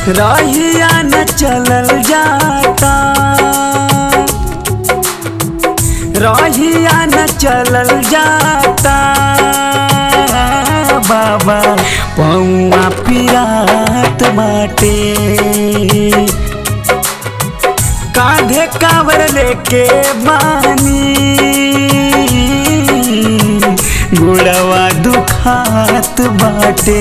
रहिया न चलल जाता, रहिया न चलल जाता बाबा पौआ पिरात बाटे। कांधे कांवर लेके बानी गुड़वा दुखात बाटे।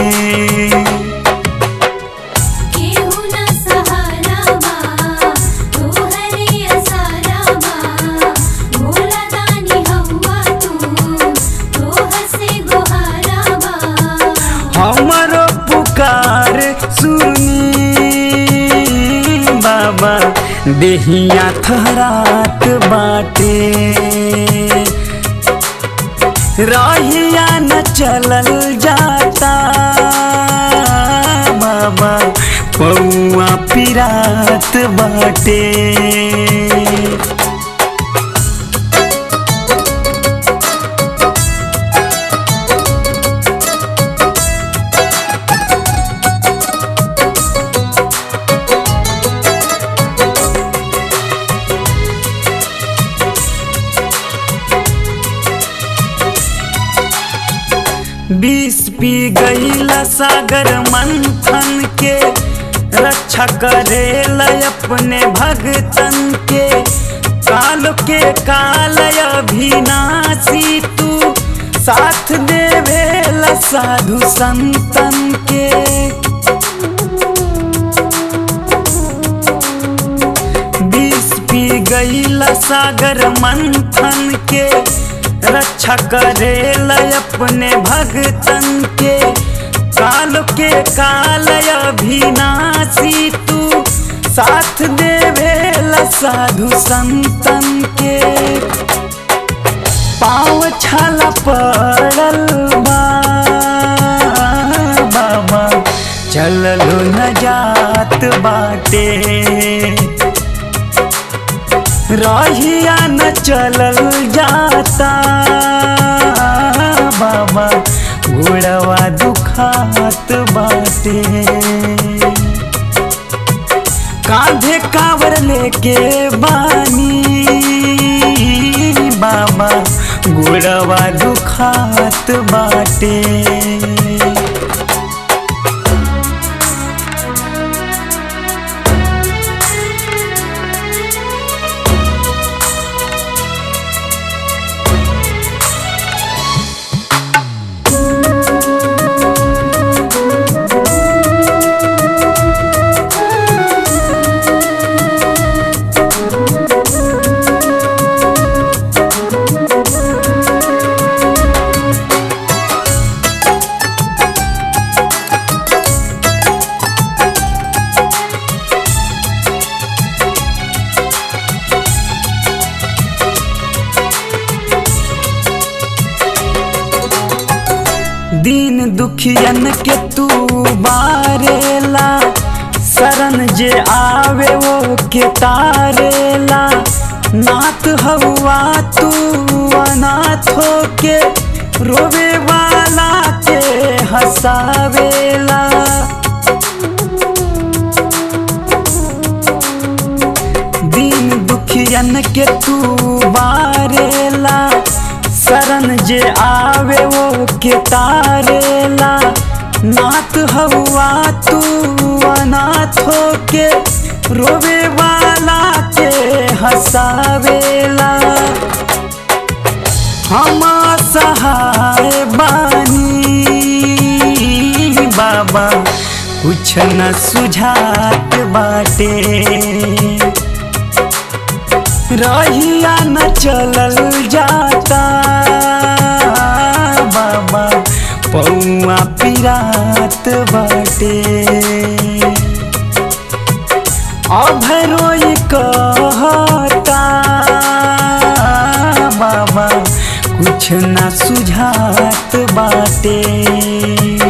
हमरो पुकार सुनी बाबा देहिया थरात बाटे। रहिया न चलल जाता बाबा पौआ पिरात बाटे। विष पी गईला सागर मंथन के, रक्षा करेला अपने भगतन के। काल के काल अभिनाशी तू साथ देवेला साधु संतन के। विष पी गईला सागर मंथन के, रक्षा करेला अपने भगतन के। काल के काल अभिनाशी तू साथ देवेला साधु संतन के। पाँव छाला पड़ल बा बाबा चललो न जात बाटे। रहिया न चलल जाता बाबा गुड़वा दुखात बाटे। कांधे कांवर लेके बानी बाबा गुड़वा दुखात बाटे। दीन दुखियन के तू बारेला, शरण जे आवे वो के तारेला। नाथ हवा तू अनाथ होके, रोवे वाला के हंसावेला। दीन दुखियन के तू बारेला, शरण जे आवे वो के तारेला। नाथ हवा तू अनाथ होके, रोवे वाला के हंसावेला। हम सहाय बानी बाबा कुछ न सुझात बाटे। रहिया न चलल जाता बाबा पौआ पिरात बाटे। अभरोई कहता बाबा कुछ न सुझात बाटे।